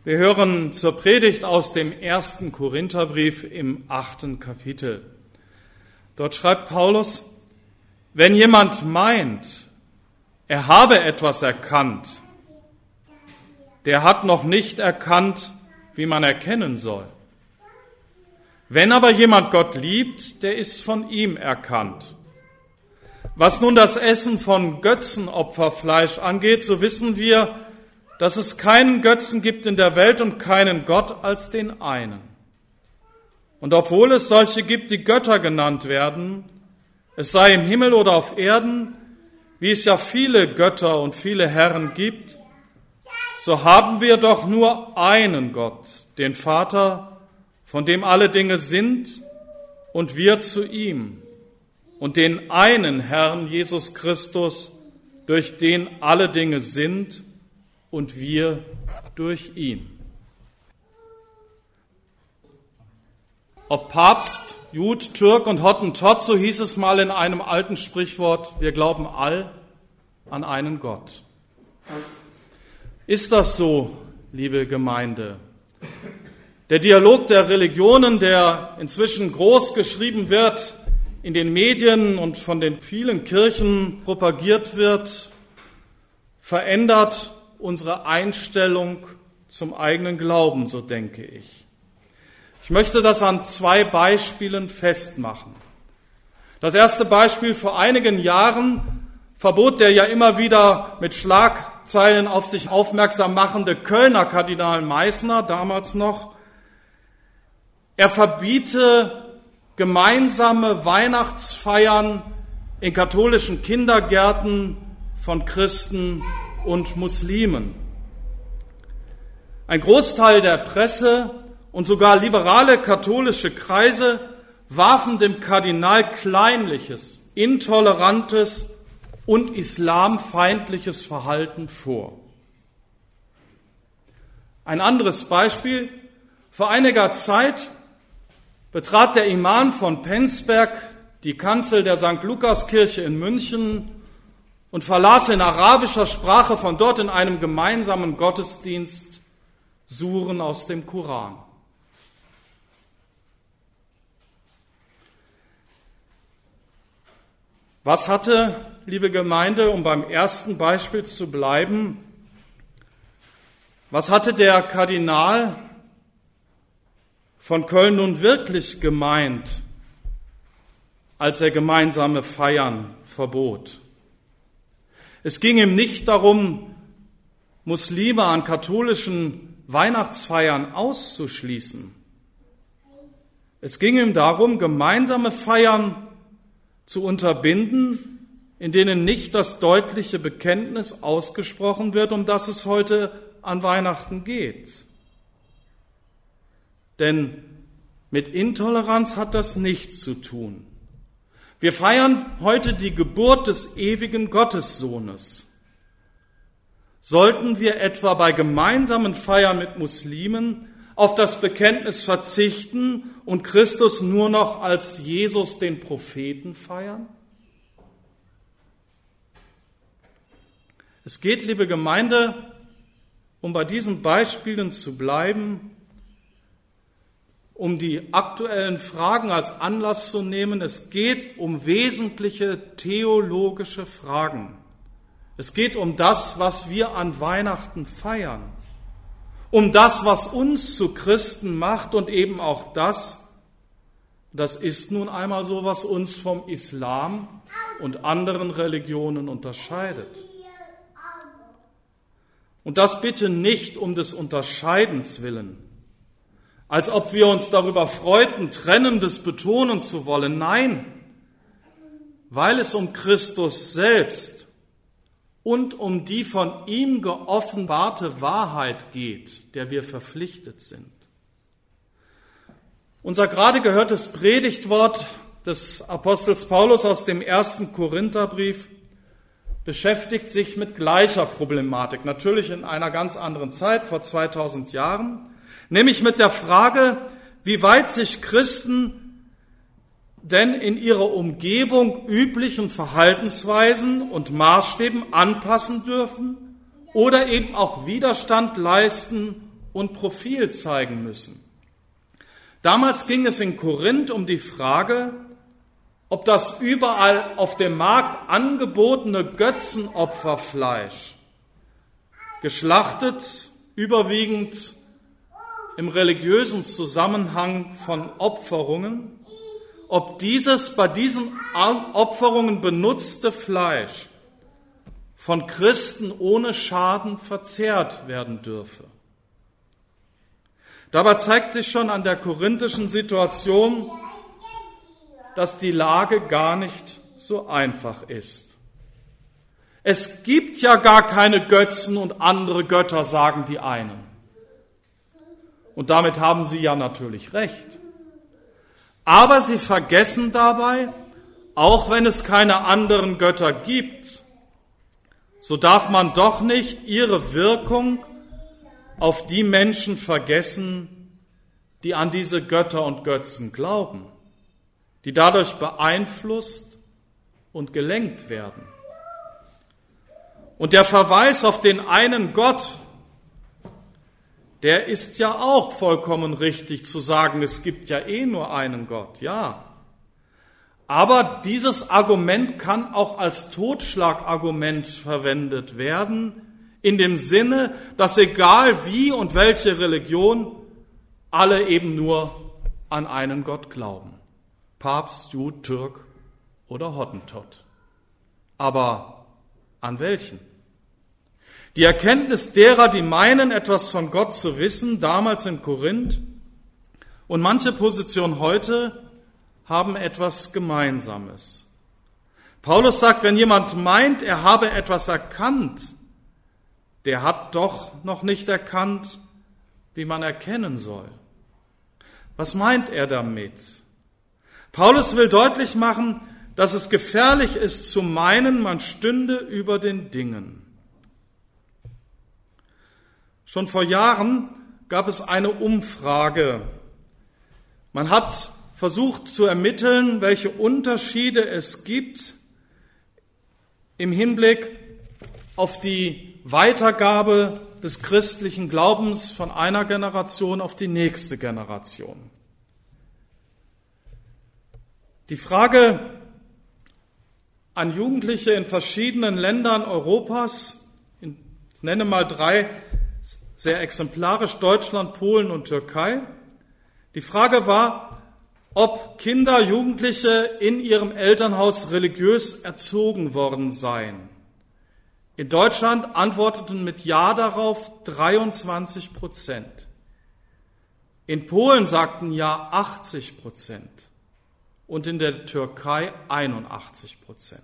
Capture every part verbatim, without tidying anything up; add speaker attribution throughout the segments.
Speaker 1: Wir hören zur Predigt aus dem ersten Korintherbrief im achten Kapitel. Dort schreibt Paulus: Wenn jemand meint, er habe etwas erkannt, der hat noch nicht erkannt, wie man erkennen soll. Wenn aber jemand Gott liebt, der ist von ihm erkannt. Was nun das Essen von Götzenopferfleisch angeht, so wissen wir, dass es keinen Götzen gibt in der Welt und keinen Gott als den einen. Und obwohl es solche gibt, die Götter genannt werden, es sei im Himmel oder auf Erden, wie es ja viele Götter und viele Herren gibt, so haben wir doch nur einen Gott, den Vater, von dem alle Dinge sind und wir zu ihm, und den einen Herrn Jesus Christus, durch den alle Dinge sind und wir durch ihn. Ob Papst, Jud, Türk und Hottentott, so hieß es mal in einem alten Sprichwort, wir glauben all an einen Gott. Ist das so, liebe Gemeinde? Der Dialog der Religionen, der inzwischen groß geschrieben wird, in den Medien und von den vielen Kirchen propagiert wird, verändert unsere Einstellung zum eigenen Glauben, so denke ich. Ich möchte das an zwei Beispielen festmachen. Das erste Beispiel: Vor einigen Jahren verbot der ja immer wieder mit Schlagzeilen auf sich aufmerksam machende Kölner Kardinal Meissner, damals noch, er verbiete gemeinsame Weihnachtsfeiern in katholischen Kindergärten von Christen und Muslimen. Ein Großteil der Presse und sogar liberale katholische Kreise warfen dem Kardinal kleinliches, intolerantes und islamfeindliches Verhalten vor. Ein anderes Beispiel: Vor einiger Zeit betrat der Imam von Penzberg die Kanzel der Sankt Lukas-Kirche in München und verlas in arabischer Sprache von dort in einem gemeinsamen Gottesdienst Suren aus dem Koran. Was hatte, liebe Gemeinde, um beim ersten Beispiel zu bleiben, was hatte der Kardinal von Köln nun wirklich gemeint, als er gemeinsame Feiern verbot? Es ging ihm nicht darum, Muslime an katholischen Weihnachtsfeiern auszuschließen. Es ging ihm darum, gemeinsame Feiern zu unterbinden, in denen nicht das deutliche Bekenntnis ausgesprochen wird, um das es heute an Weihnachten geht. Denn mit Intoleranz hat das nichts zu tun. Wir feiern heute die Geburt des ewigen Gottessohnes. Sollten wir etwa bei gemeinsamen Feiern mit Muslimen auf das Bekenntnis verzichten und Christus nur noch als Jesus den Propheten feiern? Es geht, liebe Gemeinde, um bei diesen Beispielen zu bleiben, um die aktuellen Fragen als Anlass zu nehmen. Es geht um wesentliche theologische Fragen. Es geht um das, was wir an Weihnachten feiern, um das, was uns zu Christen macht und eben auch das, das ist nun einmal so, was uns vom Islam und anderen Religionen unterscheidet. Und das bitte nicht um des Unterscheidens willen, als ob wir uns darüber freuten, Trennendes betonen zu wollen. Nein, weil es um Christus selbst und um die von ihm geoffenbarte Wahrheit geht, der wir verpflichtet sind. Unser gerade gehörtes Predigtwort des Apostels Paulus aus dem ersten Korintherbrief beschäftigt sich mit gleicher Problematik, natürlich in einer ganz anderen Zeit, vor zweitausend Jahren, nämlich mit der Frage, wie weit sich Christen denn in ihrer Umgebung üblichen Verhaltensweisen und Maßstäben anpassen dürfen oder eben auch Widerstand leisten und Profil zeigen müssen. Damals ging es in Korinth um die Frage, ob das überall auf dem Markt angebotene Götzenopferfleisch, geschlachtet überwiegend im religiösen Zusammenhang von Opferungen, ob dieses bei diesen Opferungen benutzte Fleisch von Christen ohne Schaden verzehrt werden dürfe. Dabei zeigt sich schon an der korinthischen Situation, dass die Lage gar nicht so einfach ist. Es gibt ja gar keine Götzen und andere Götter, sagen die einen. Und damit haben sie ja natürlich recht. Aber sie vergessen dabei, auch wenn es keine anderen Götter gibt, so darf man doch nicht ihre Wirkung auf die Menschen vergessen, die an diese Götter und Götzen glauben, die dadurch beeinflusst und gelenkt werden. Und der Verweis auf den einen Gott, der ist ja auch vollkommen richtig zu sagen, es gibt ja eh nur einen Gott, ja. Aber dieses Argument kann auch als Totschlagargument verwendet werden, in dem Sinne, dass egal wie und welche Religion, alle eben nur an einen Gott glauben. Papst, Jude, Türk oder Hottentott. Aber an welchen? Die Erkenntnis derer, die meinen, etwas von Gott zu wissen, damals in Korinth, und manche Positionen heute haben etwas Gemeinsames. Paulus sagt, wenn jemand meint, er habe etwas erkannt, der hat doch noch nicht erkannt, wie man erkennen soll. Was meint er damit? Paulus will deutlich machen, dass es gefährlich ist zu meinen, man stünde über den Dingen. Schon vor Jahren gab es eine Umfrage. Man hat versucht zu ermitteln, welche Unterschiede es gibt im Hinblick auf die Weitergabe des christlichen Glaubens von einer Generation auf die nächste Generation. Die Frage an Jugendliche in verschiedenen Ländern Europas, ich nenne mal drei sehr exemplarisch, Deutschland, Polen und Türkei. Die Frage war, ob Kinder, Jugendliche in ihrem Elternhaus religiös erzogen worden seien. In Deutschland antworteten mit Ja darauf dreiundzwanzig Prozent. In Polen sagten Ja achtzig Prozent und in der Türkei einundachtzig Prozent.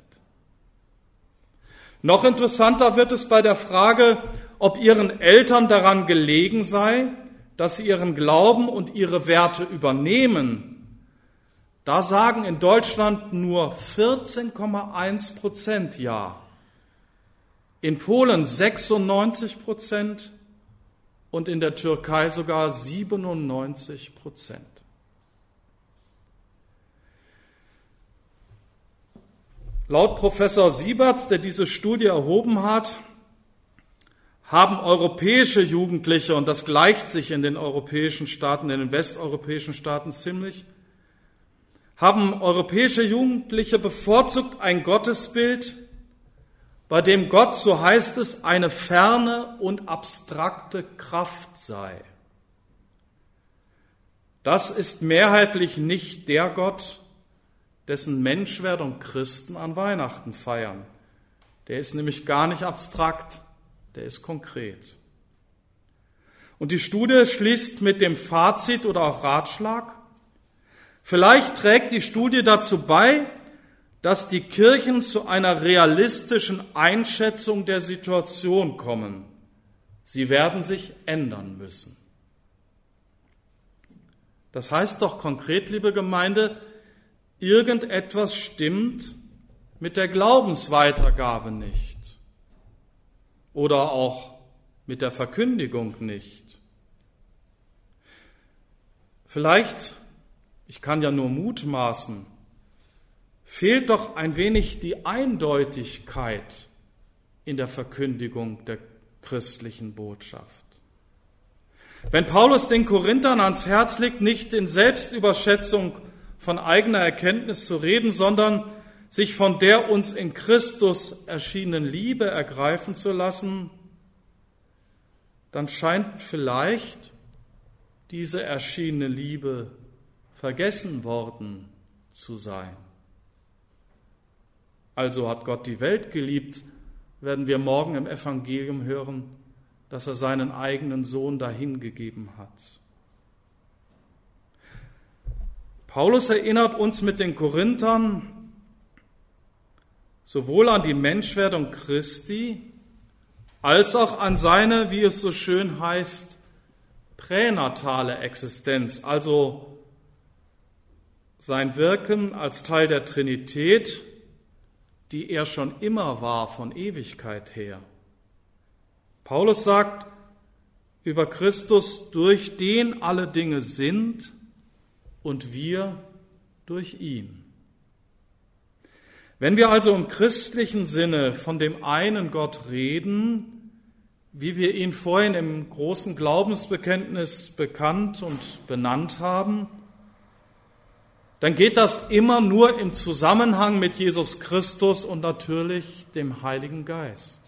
Speaker 1: Noch interessanter wird es bei der Frage, ob ihren Eltern daran gelegen sei, dass sie ihren Glauben und ihre Werte übernehmen. Da sagen in Deutschland nur vierzehn Komma eins Prozent Ja. In Polen sechsundneunzig Prozent und in der Türkei sogar siebenundneunzig Prozent. Laut Professor Sieberts, der diese Studie erhoben hat, haben europäische Jugendliche, und das gleicht sich in den europäischen Staaten, in den westeuropäischen Staaten ziemlich, haben europäische Jugendliche bevorzugt ein Gottesbild, bei dem Gott, so heißt es, eine ferne und abstrakte Kraft sei. Das ist mehrheitlich nicht der Gott, dessen Menschwerdung Christen an Weihnachten feiern. Der ist nämlich gar nicht abstrakt, der ist konkret. Und die Studie schließt mit dem Fazit oder auch Ratschlag: Vielleicht trägt die Studie dazu bei, dass die Kirchen zu einer realistischen Einschätzung der Situation kommen. Sie werden sich ändern müssen. Das heißt doch konkret, liebe Gemeinde, irgendetwas stimmt mit der Glaubensweitergabe nicht oder auch mit der Verkündigung nicht. Vielleicht, ich kann ja nur mutmaßen, fehlt doch ein wenig die Eindeutigkeit in der Verkündigung der christlichen Botschaft. Wenn Paulus den Korinthern ans Herz legt, nicht in Selbstüberschätzung von eigener Erkenntnis zu reden, sondern sich von der uns in Christus erschienenen Liebe ergreifen zu lassen, dann scheint vielleicht diese erschienene Liebe vergessen worden zu sein. Also hat Gott die Welt geliebt, werden wir morgen im Evangelium hören, dass er seinen eigenen Sohn dahingegeben hat. Paulus erinnert uns mit den Korinthern sowohl an die Menschwerdung Christi, als auch an seine, wie es so schön heißt, pränatale Existenz, also sein Wirken als Teil der Trinität, die er schon immer war von Ewigkeit her. Paulus sagt über Christus, durch den alle Dinge sind und wir durch ihn. Wenn wir also im christlichen Sinne von dem einen Gott reden, wie wir ihn vorhin im großen Glaubensbekenntnis bekannt und benannt haben, dann geht das immer nur im Zusammenhang mit Jesus Christus und natürlich dem Heiligen Geist.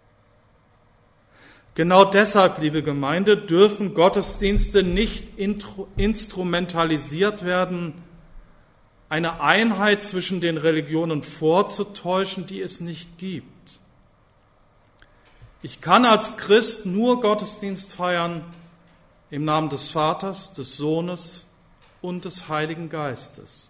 Speaker 1: Genau deshalb, liebe Gemeinde, dürfen Gottesdienste nicht instrumentalisiert werden, eine Einheit zwischen den Religionen vorzutäuschen, die es nicht gibt. Ich kann als Christ nur Gottesdienst feiern im Namen des Vaters, des Sohnes und des Heiligen Geistes.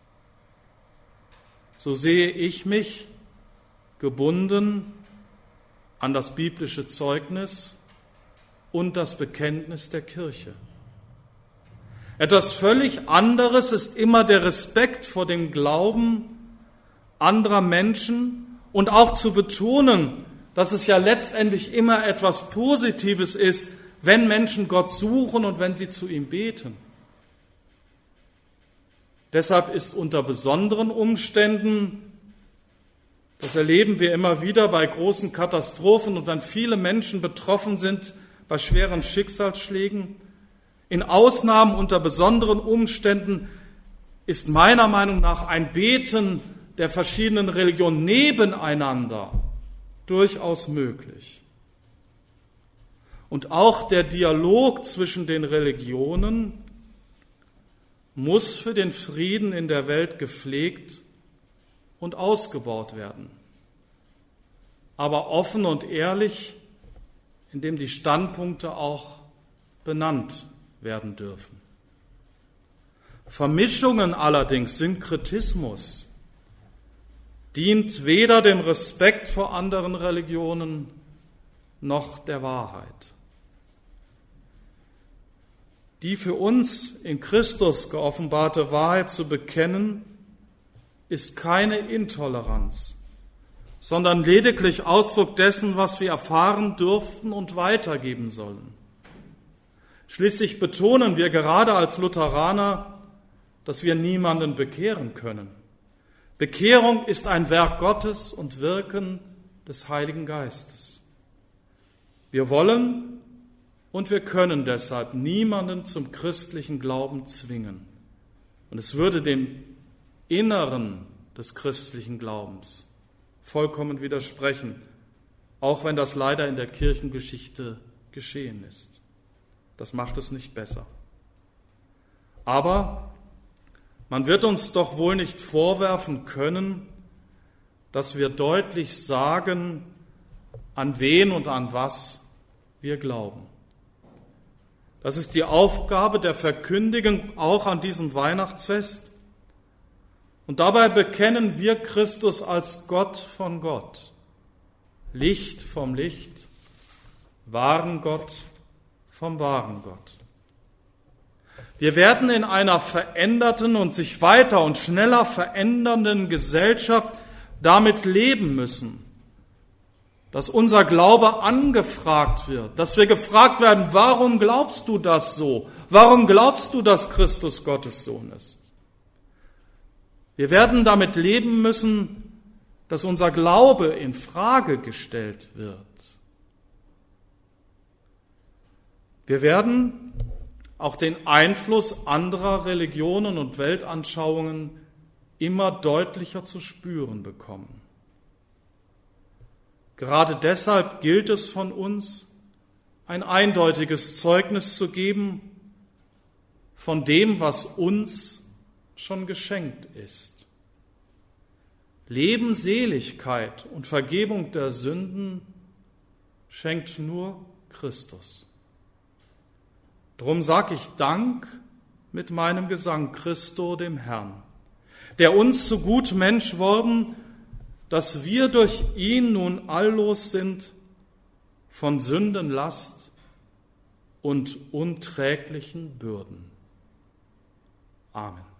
Speaker 1: So sehe ich mich gebunden an das biblische Zeugnis und das Bekenntnis der Kirche. Etwas völlig anderes ist immer der Respekt vor dem Glauben anderer Menschen und auch zu betonen, dass es ja letztendlich immer etwas Positives ist, wenn Menschen Gott suchen und wenn sie zu ihm beten. Deshalb ist unter besonderen Umständen, das erleben wir immer wieder bei großen Katastrophen und wenn viele Menschen betroffen sind bei schweren Schicksalsschlägen, in Ausnahmen unter besonderen Umständen ist meiner Meinung nach ein Beten der verschiedenen Religionen nebeneinander durchaus möglich. Und auch der Dialog zwischen den Religionen muss für den Frieden in der Welt gepflegt und ausgebaut werden. Aber offen und ehrlich, indem die Standpunkte auch benannt werden dürfen. Vermischungen allerdings, Synkretismus, dient weder dem Respekt vor anderen Religionen noch der Wahrheit. Die für uns in Christus geoffenbarte Wahrheit zu bekennen, ist keine Intoleranz, sondern lediglich Ausdruck dessen, was wir erfahren durften und weitergeben sollen. Schließlich betonen wir gerade als Lutheraner, dass wir niemanden bekehren können. Bekehrung ist ein Werk Gottes und Wirken des Heiligen Geistes. Wir wollen und wir können deshalb niemanden zum christlichen Glauben zwingen. Und es würde dem Inneren des christlichen Glaubens vollkommen widersprechen, auch wenn das leider in der Kirchengeschichte geschehen ist. Das macht es nicht besser. Aber man wird uns doch wohl nicht vorwerfen können, dass wir deutlich sagen, an wen und an was wir glauben. Das ist die Aufgabe der Verkündigung auch an diesem Weihnachtsfest. Und dabei bekennen wir Christus als Gott von Gott, Licht vom Licht, wahren Gott vom wahren Gott. Wir werden in einer veränderten und sich weiter und schneller verändernden Gesellschaft damit leben müssen, dass unser Glaube angefragt wird, dass wir gefragt werden, warum glaubst du das so? Warum glaubst du, dass Christus Gottes Sohn ist? Wir werden damit leben müssen, dass unser Glaube in Frage gestellt wird. Wir werden auch den Einfluss anderer Religionen und Weltanschauungen immer deutlicher zu spüren bekommen. Gerade deshalb gilt es von uns, ein eindeutiges Zeugnis zu geben von dem, was uns schon geschenkt ist. Leben, Seligkeit und Vergebung der Sünden schenkt nur Christus. Drum sag ich Dank mit meinem Gesang Christo, dem Herrn, der uns zu gut Mensch worden, dass wir durch ihn nun alllos sind von Sündenlast und unträglichen Bürden. Amen.